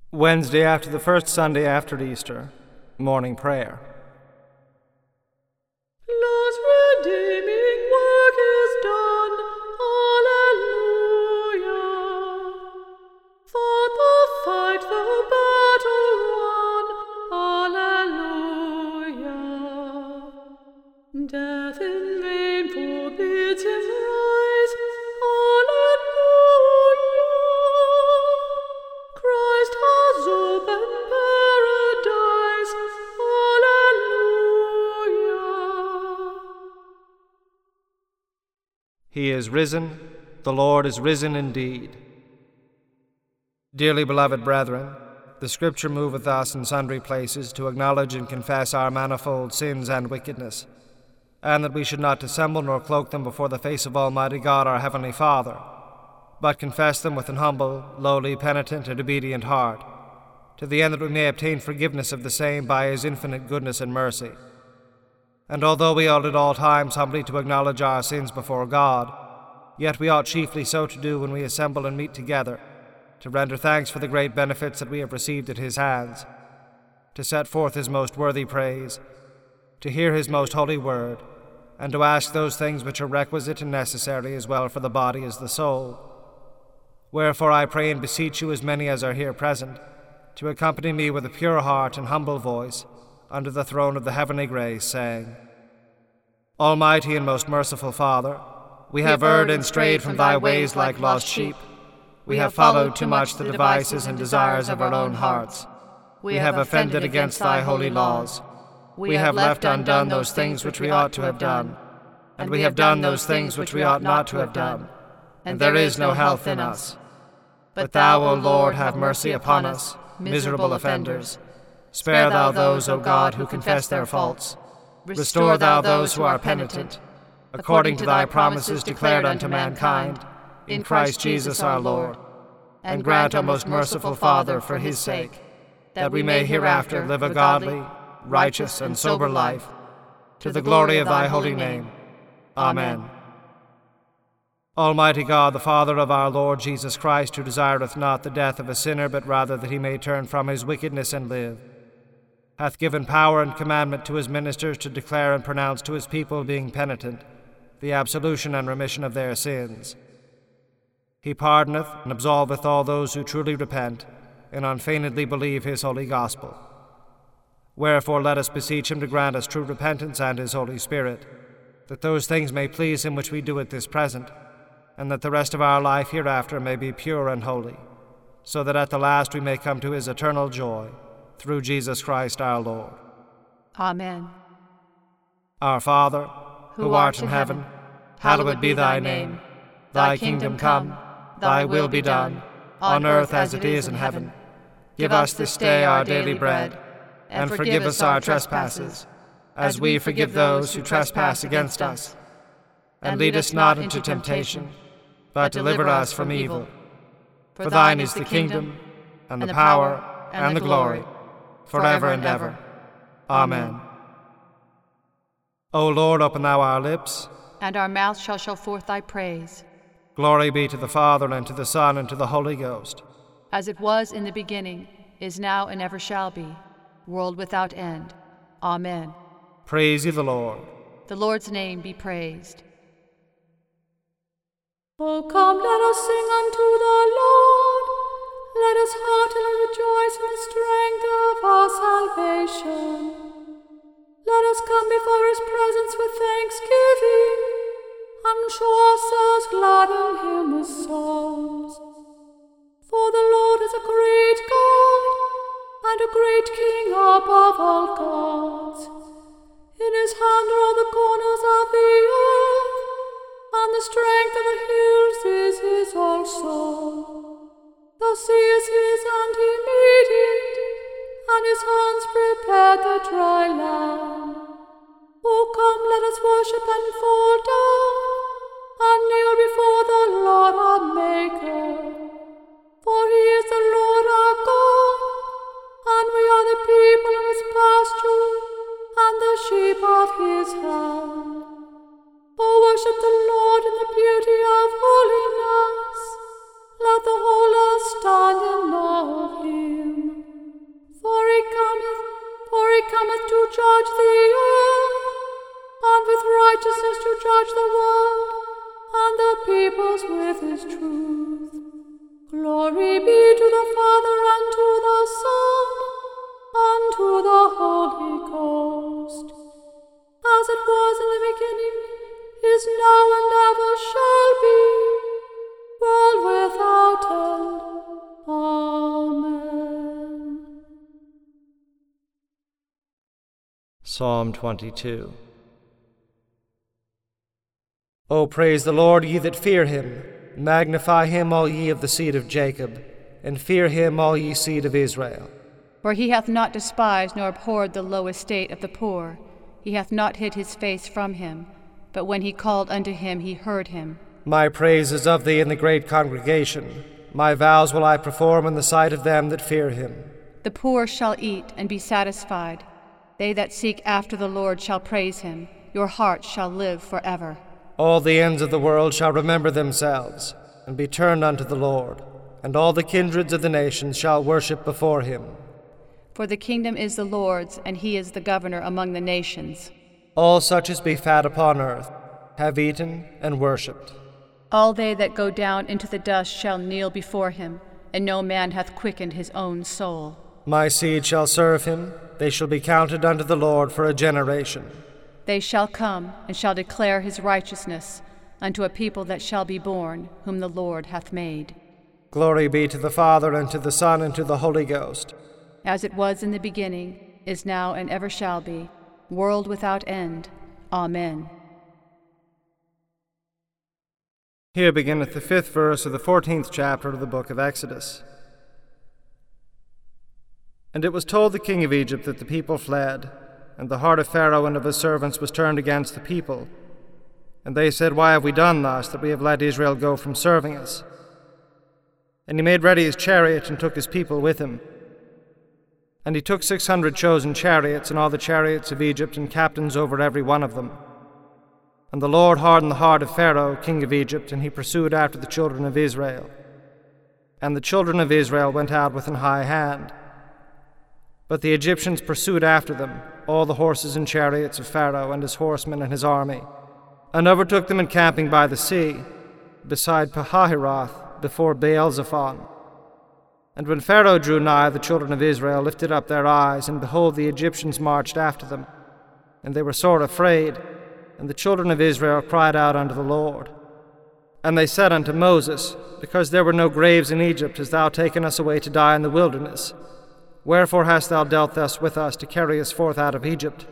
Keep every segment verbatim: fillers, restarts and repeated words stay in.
Wednesday after the first Sunday after Easter, morning prayer. Lord's redeeming work is done. Hallelujah. For the fight, the battle won. Hallelujah. Death in vain forbids him rise. Hallelujah. Christ has opened paradise. Hallelujah. He is risen, the Lord is risen indeed. Dearly beloved brethren, the Scripture moveth us in sundry places to acknowledge and confess our manifold sins and wickedness, and that we should not dissemble nor cloak them before the face of Almighty God our Heavenly Father, but confess them with an humble, lowly, penitent, and obedient heart, to the end that we may obtain forgiveness of the same by His infinite goodness and mercy. And although we ought at all times humbly to acknowledge our sins before God, yet we ought chiefly so to do when we assemble and meet together, to render thanks for the great benefits that we have received at His hands, to set forth His most worthy praise, to hear His most holy word, and to ask those things which are requisite and necessary as well for the body as the soul. Wherefore I pray and beseech you, as many as are here present, to accompany me with a pure heart and humble voice under the throne of the heavenly grace, saying, Almighty and most merciful Father, we have erred and strayed from Thy ways like lost sheep. We have followed too much the devices and desires of our own hearts. We have offended against Thy holy laws. We have left undone those things which we ought to have done, and we have done those things which we ought not to have done, and there is no health in us. But Thou, O Lord, have mercy upon us, miserable offenders. Spare Thou those, O God, who confess their faults. Restore Thou those who are penitent, according to Thy promises declared unto mankind, in Christ Jesus our Lord. And grant, O most merciful Father, for His sake, that we may hereafter live a godly, righteous, and sober life, to the glory of Thy holy name. Amen. Almighty God, the Father of our Lord Jesus Christ, who desireth not the death of a sinner, but rather that he may turn from his wickedness and live, hath given power and commandment to His ministers to declare and pronounce to His people, being penitent, the absolution and remission of their sins. He pardoneth and absolveth all those who truly repent and unfeignedly believe His holy gospel. Wherefore let us beseech Him to grant us true repentance and His Holy Spirit, that those things may please Him which we do at this present, and that the rest of our life hereafter may be pure and holy, so that at the last we may come to His eternal joy, through Jesus Christ our Lord. Amen. Our Father, who, who art in heaven, hallowed be Thy name. Thy kingdom come, Thy will be done, on earth as it is in heaven. Give us this day our daily bread, and forgive us our trespasses, as we forgive those who trespass against us. And lead us not into temptation, but deliver us from evil. For Thine is the kingdom, and the power, and the glory, forever and ever. Amen. O Lord, open Thou our lips, and our mouth shall show forth Thy praise. Glory be to the Father, and to the Son, and to the Holy Ghost. As it was in the beginning, is now, and ever shall be, world without end. Amen. Praise ye the Lord. The Lord's name be praised. O come, let us sing unto the Lord. Let us heartily rejoice in the strength of our salvation. Let us come before His presence with thanksgiving, and show ourselves glad in Him with psalms. For the Lord is a great God, and a great King above all gods. In His hand are all the corners of the earth, and the strength of the hills is His also. The sea is His, and He made it, and His hands prepared the dry land. O come, let us worship and fall down, and kneel before the Lord our Maker. For He is the Lord our God, and we are the people of His pasture, and the sheep of His hand. O worship the Lord in the beauty of holiness. Let the whole earth stand in awe of Him. with his truth. Glory be to the Father, and to the Son, and to the Holy Ghost, as it was in the beginning, is now, and ever shall be, world without end. Amen. Psalm twenty-two. O praise the Lord, ye that fear him. Magnify him, all ye of the seed of Jacob, and fear him, all ye seed of Israel. For he hath not despised nor abhorred the low estate of the poor. He hath not hid his face from him, but when he called unto him, he heard him. My praise is of thee in the great congregation. My vows will I perform in the sight of them that fear him. The poor shall eat and be satisfied. They that seek after the Lord shall praise him. Your heart shall live forever. All the ends of the world shall remember themselves, and be turned unto the Lord, and all the kindreds of the nations shall worship before him. For the kingdom is the Lord's, and he is the governor among the nations. All such as be fat upon earth have eaten and worshipped. All they that go down into the dust shall kneel before him, and no man hath quickened his own soul. My seed shall serve him, they shall be counted unto the Lord for a generation. They shall come, and shall declare his righteousness unto a people that shall be born, whom the Lord hath made. Glory be to the Father, and to the Son, and to the Holy Ghost. As it was in the beginning, is now, and ever shall be, world without end. Amen. Here beginneth the fifth verse of the fourteenth chapter of the book of Exodus. And it was told the king of Egypt that the people fled, and the heart of Pharaoh and of his servants was turned against the people. And they said, Why have we done thus, that we have let Israel go from serving us? And he made ready his chariot, and took his people with him. And he took six hundred chosen chariots, and all the chariots of Egypt, and captains over every one of them. And the Lord hardened the heart of Pharaoh, king of Egypt, and he pursued after the children of Israel. And the children of Israel went out with an high hand. But the Egyptians pursued after them, all the horses and chariots of Pharaoh, and his horsemen and his army, and overtook them encamping by the sea, beside Pihahiroth, before Baal-zephon. And when Pharaoh drew nigh, the children of Israel lifted up their eyes, and behold, the Egyptians marched after them. And they were sore afraid, and the children of Israel cried out unto the Lord. And they said unto Moses, Because there were no graves in Egypt, hast thou taken us away to die in the wilderness? Wherefore hast thou dealt thus with us, to carry us forth out of Egypt?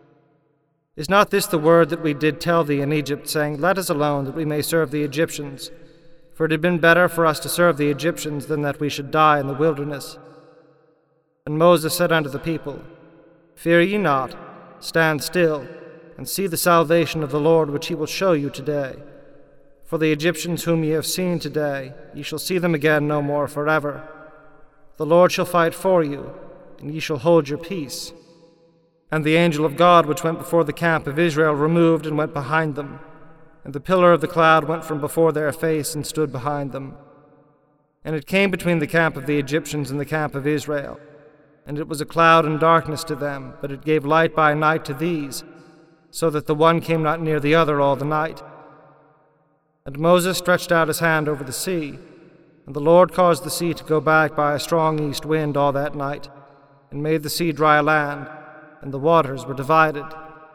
Is not this the word that we did tell thee in Egypt, saying, Let us alone, that we may serve the Egyptians? For it had been better for us to serve the Egyptians than that we should die in the wilderness. And Moses said unto the people, Fear ye not, stand still, and see the salvation of the Lord, which he will show you today. For the Egyptians whom ye have seen today, ye shall see them again no more forever. The Lord shall fight for you, and ye shall hold your peace. And the angel of God, which went before the camp of Israel, removed and went behind them. And the pillar of the cloud went from before their face and stood behind them. And it came between the camp of the Egyptians and the camp of Israel. And it was a cloud and darkness to them, but it gave light by night to these, so that the one came not near the other all the night. And Moses stretched out his hand over the sea, and the Lord caused the sea to go back by a strong east wind all that night, and made the sea dry land, and the waters were divided.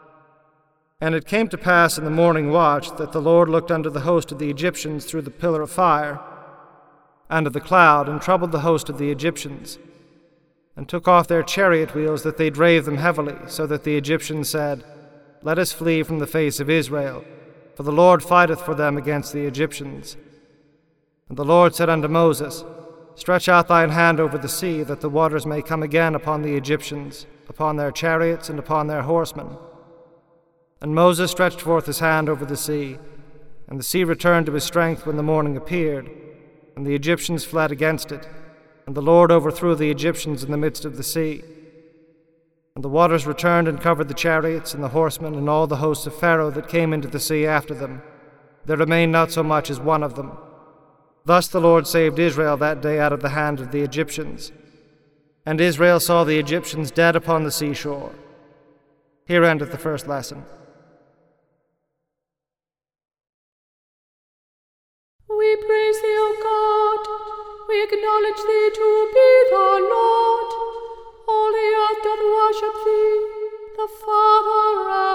And it came to pass in the morning watch that the Lord looked unto the host of the Egyptians through the pillar of fire, and of the cloud, and troubled the host of the Egyptians, and took off their chariot wheels, that they drave them heavily, so that the Egyptians said, Let us flee from the face of Israel, for the Lord fighteth for them against the Egyptians. And the Lord said unto Moses, Stretch out thine hand over the sea, that the waters may come again upon the Egyptians, upon their chariots, and upon their horsemen. And Moses stretched forth his hand over the sea, and the sea returned to his strength when the morning appeared, and the Egyptians fled against it, and the Lord overthrew the Egyptians in the midst of the sea. And the waters returned and covered the chariots and the horsemen and all the hosts of Pharaoh that came into the sea after them. There remained not so much as one of them. Thus the Lord saved Israel that day out of the hand of the Egyptians. And Israel saw the Egyptians dead upon the seashore. Here endeth the first lesson. We praise thee, O God. We acknowledge thee to be the Lord. All the earth doth worship thee, the Father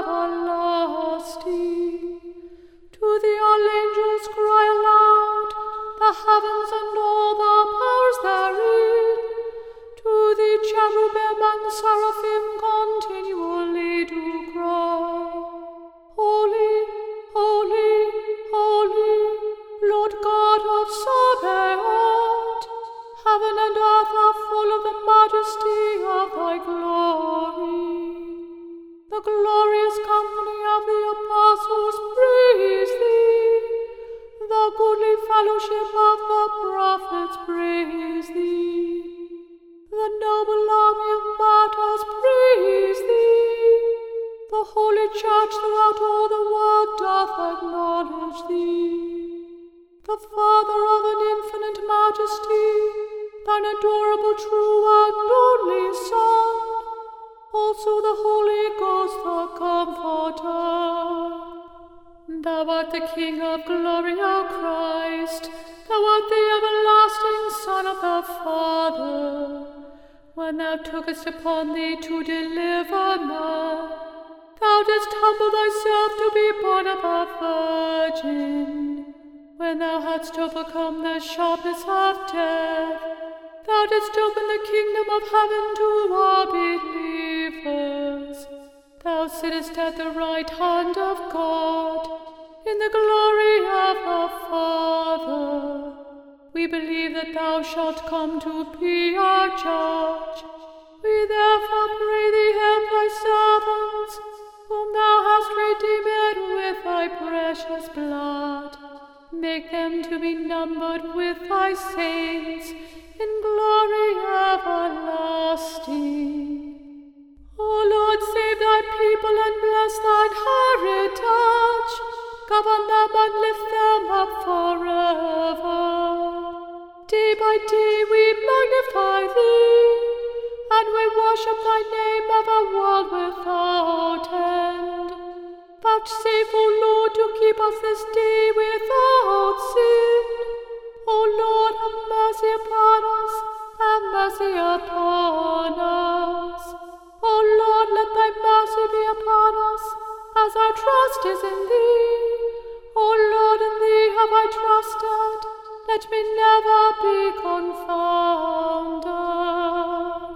everlasting. To thee all angels cry aloud, the heavens and all the powers therein. To thee cherubim and seraphim continually do cry, Holy, holy, holy, Lord God of Sabaoth. Heaven and earth are full of the majesty of thy glory. The glorious company of the apostles praise thee. The goodly fellowship of the prophets praise thee. The noble army of martyrs praise thee. The holy church throughout all the world doth acknowledge thee. The Father of an infinite majesty, thine adorable true and only Son, also the Holy Ghost the Comforter. Thou art the King of glory, O Christ. Thou art the everlasting Son of the Father. When thou tookest upon thee to deliver man, thou didst humble thyself to be born of a virgin. When thou hadst overcome the sharpness of death, thou didst open the kingdom of heaven to all believers. Thou sittest at the right hand of God, in the glory of the Father. We believe that thou shalt come to be our judge. We therefore pray thee, help thy servants, whom thou hast redeemed with thy precious blood. Make them to be numbered with thy saints in glory everlasting. O Lord, save thy people and bless thine heritage. Govern them and lift them up forever. Day by day we magnify thee, and we worship thy name ever world without end. Vouchsafe, O Lord, to keep us this day without sin. O Lord, have mercy upon us, have mercy upon us. O Lord, let thy mercy be upon us, as our trust is in thee. O Lord, in thee have I trusted, let me never be confounded.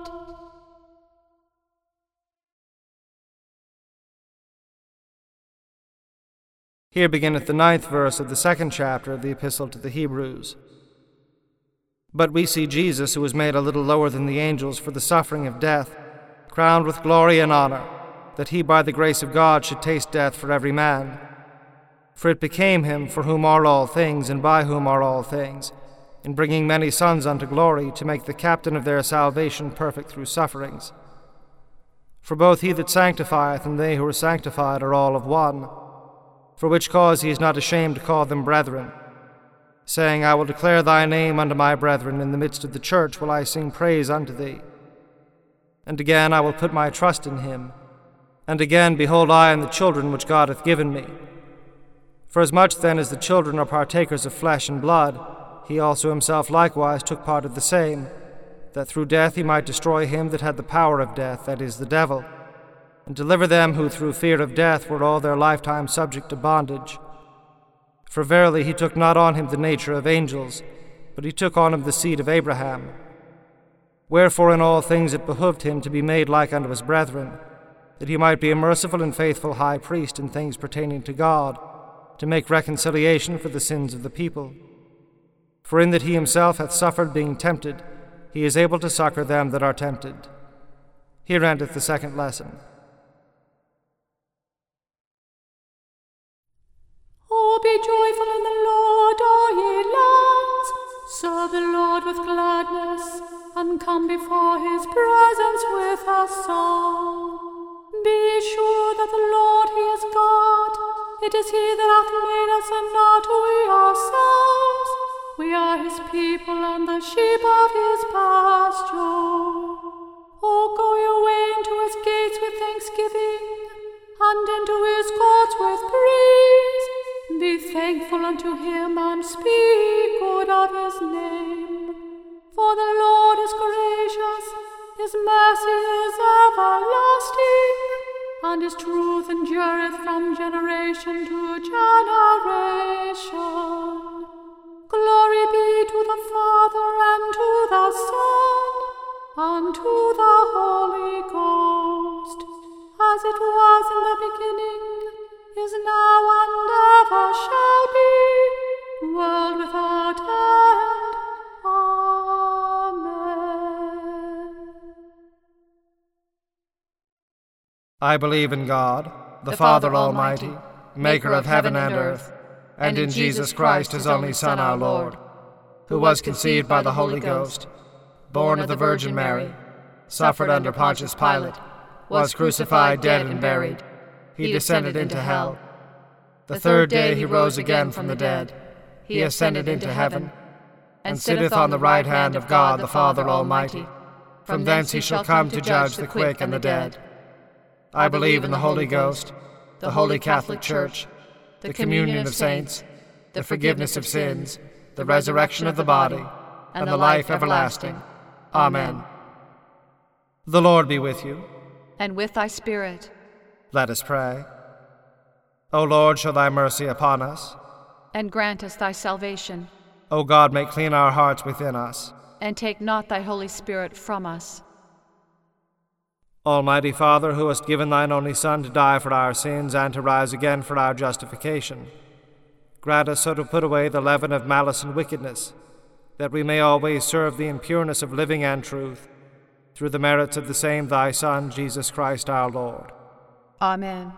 Here beginneth the ninth verse of the second chapter of the Epistle to the Hebrews. But we see Jesus, who was made a little lower than the angels for the suffering of death, crowned with glory and honor, that he by the grace of God should taste death for every man. For it became him, for whom are all things, and by whom are all things, in bringing many sons unto glory, to make the captain of their salvation perfect through sufferings. For both he that sanctifieth and they who are sanctified are all of one, for which cause he is not ashamed to call them brethren, saying, I will declare thy name unto my brethren, in the midst of the church will I sing praise unto thee. And again, I will put my trust in him. And again, behold, I and the children which God hath given me. For as much then as the children are partakers of flesh and blood, he also himself likewise took part of the same, that through death he might destroy him that had the power of death, that is, the devil, and deliver them who through fear of death were all their lifetime subject to bondage. For verily he took not on him the nature of angels, but he took on him the seed of Abraham. Wherefore in all things it behoved him to be made like unto his brethren, that he might be a merciful and faithful high priest in things pertaining to God, to make reconciliation for the sins of the people. For in that he himself hath suffered being tempted, he is able to succor them that are tempted. Here endeth the second lesson. Oh, be joyful in the Lord, all ye lands. Serve the Lord with gladness, and come before his presence with a song. Be sure that the Lord, he is God. It is he that hath made us, and not we ourselves. We are his people, and the sheep of his pasture. Oh, go your way into his gates with thanksgiving, and into his courts with praise. Be thankful unto him and speak good of his name. For the Lord is gracious, his mercy is everlasting, and his truth endureth from generation to generation. Glory be to the Father, and to the Son, and to the Holy Ghost, as it was in the beginning, is now, and ever shall be, world without end. Amen. I believe in God, the, the Father, Father Almighty, Almighty, maker of heaven and earth, and in Jesus Christ, his only Son, our Lord, who was conceived by the Holy Ghost, born of the Virgin Mary, suffered under Pontius Pilate, was crucified, dead, and buried. He descended into hell. The third day he rose again from the dead. He ascended into heaven, and sitteth on the right hand of God the Father Almighty. From thence he shall come to judge the quick and the dead. I believe in the Holy Ghost, the Holy Catholic Church, the communion of saints, the forgiveness of sins, the resurrection of the body, and the life everlasting. Amen. The Lord be with you. And with thy spirit. Let us pray. O Lord, show thy mercy upon us. And grant us thy salvation. O God, make clean our hearts within us. And take not thy Holy Spirit from us. Almighty Father, who hast given thine only Son to die for our sins and to rise again for our justification, grant us so to put away the leaven of malice and wickedness, that we may always serve thee in pureness of living and truth, through the merits of the same thy Son, Jesus Christ our Lord. Amen.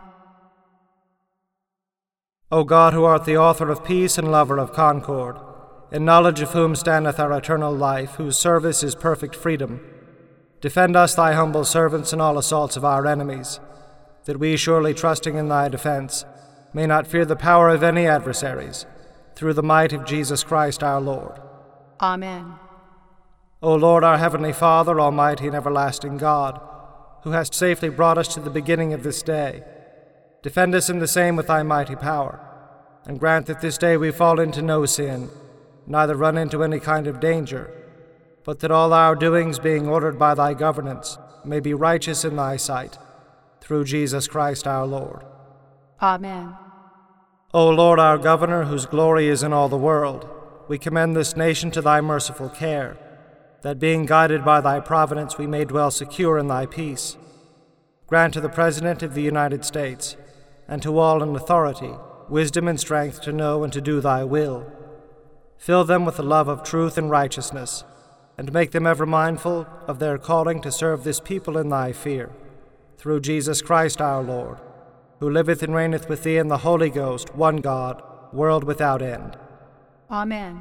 O God, who art the author of peace and lover of concord, in knowledge of whom standeth our eternal life, whose service is perfect freedom, defend us, thy humble servants, in all assaults of our enemies, that we, surely trusting in thy defense, may not fear the power of any adversaries, through the might of Jesus Christ our Lord. Amen. O Lord, our heavenly Father, almighty and everlasting God, who hast safely brought us to the beginning of this day, defend us in the same with thy mighty power, and grant that this day we fall into no sin, neither run into any kind of danger, but that all our doings, being ordered by thy governance, may be righteous in thy sight, through Jesus Christ our Lord. Amen. O Lord, our governor, whose glory is in all the world, we commend this nation to thy merciful care, that being guided by thy providence we may dwell secure in thy peace. Grant to the President of the United States, and to all in authority, wisdom and strength to know and to do thy will. Fill them with the love of truth and righteousness, and make them ever mindful of their calling to serve this people in thy fear, through Jesus Christ our Lord, who liveth and reigneth with thee in the Holy Ghost, one God, world without end. Amen.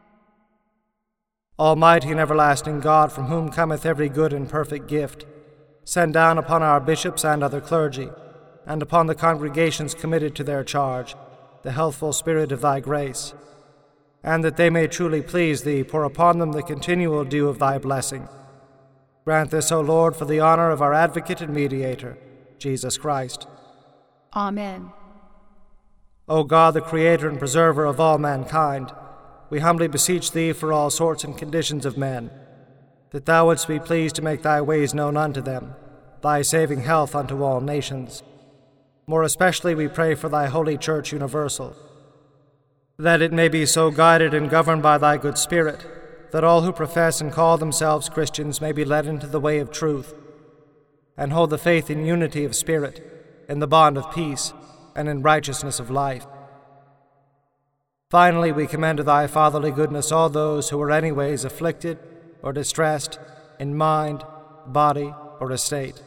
Almighty and everlasting God, from whom cometh every good and perfect gift, send down upon our bishops and other clergy, and upon the congregations committed to their charge, the healthful spirit of thy grace, and that they may truly please thee, pour upon them the continual dew of thy blessing. Grant this, O Lord, for the honor of our advocate and mediator, Jesus Christ. Amen. O God, the creator and preserver of all mankind, we humbly beseech thee for all sorts and conditions of men, that thou wouldst be pleased to make thy ways known unto them, thy saving health unto all nations. More especially we pray for thy holy Church universal, that it may be so guided and governed by thy good Spirit, that all who profess and call themselves Christians may be led into the way of truth, and hold the faith in unity of spirit, in the bond of peace, and in righteousness of life. Finally, we commend to thy fatherly goodness all those who are anyways afflicted or distressed in mind, body, or estate.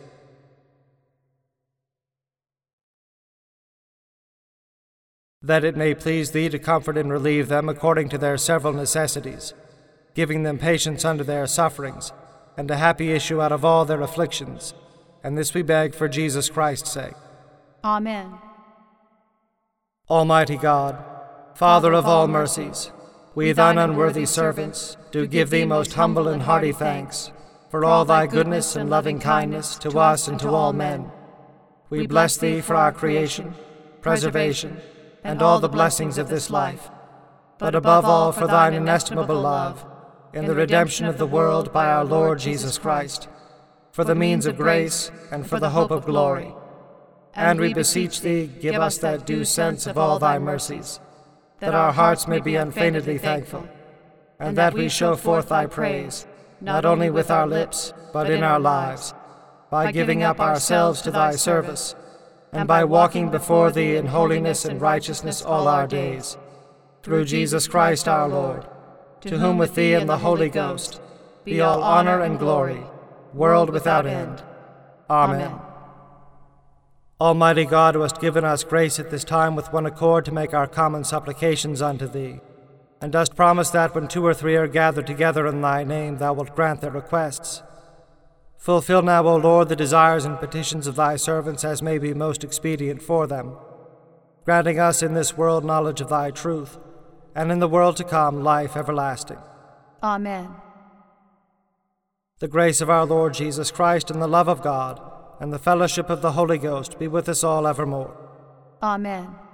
That it may please thee to comfort and relieve them according to their several necessities, giving them patience under their sufferings, and a happy issue out of all their afflictions. And this we beg for Jesus Christ's sake. Amen. Almighty God, Father of all mercies, we thine unworthy servants do give thee most humble and hearty thanks for all thy goodness and loving kindness to us and to all men. We bless thee for our creation, preservation, and all the blessings of this life, but above all for thine inestimable love, in the redemption of the world by our Lord Jesus Christ, for the means of grace and for the hope of glory. And we beseech thee, give us that due sense of all thy mercies, that our hearts may be unfeignedly thankful, and that we show forth thy praise, not only with our lips, but in our lives, by giving up ourselves to thy service, and by walking before thee in holiness and righteousness all our days, through Jesus Christ our Lord, to whom with thee and the Holy Ghost be all honor and glory, world without end. Amen. Almighty God, who hast given us grace at this time with one accord to make our common supplications unto thee, and dost promise that when two or three are gathered together in thy name, thou wilt grant their requests. Fulfill now, O Lord, the desires and petitions of thy servants as may be most expedient for them, granting us in this world knowledge of thy truth, and in the world to come life everlasting. Amen. The grace of our Lord Jesus Christ, and the love of God, and the fellowship of the Holy Ghost be with us all evermore. Amen.